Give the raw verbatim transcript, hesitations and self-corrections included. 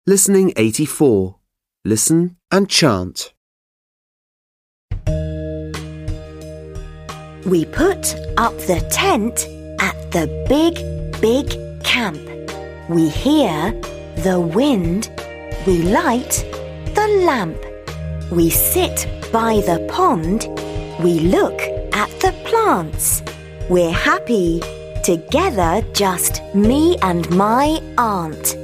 Listening eighty-four. Listen and chant. We put up the tent at the big, big camp. We hear the wind. We light the lamp. We sit by the pond. We look at the plants. We're happy together, just me and my aunt.